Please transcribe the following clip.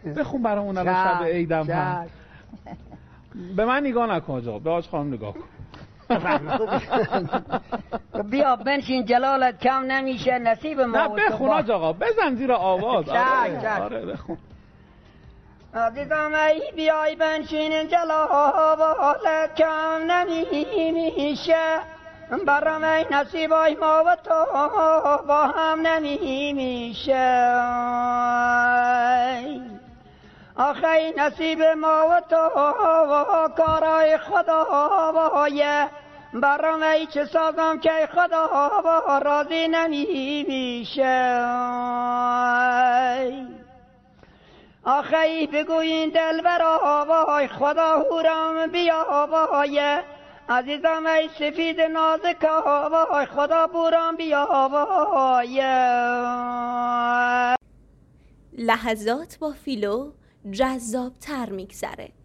بخون برامون الان شب عیدم هم. به من نگاه نکن آقا، به آج خانم نگاه کن. بیا بنشین جلالت کم نمیشه نصیب ما. نه بخون آقا، بزن زیر آواز. آره بخون. عزیزم ای بیای بنشین جلالت کم نمیشه، برام ای نصیبای ما و تو با هم نمیشه. آخه ای نصیب ما و تو کارای خدا بایه، برام ای چه سازم که خدا راضی نمیشه. آخه ای بگوین دلبرا وای خدا هورم بیا وای، عزیزم ای سفید نازکا وای خدا بورم بیا وای. لحظات با فیلو جذاب تر میگذره.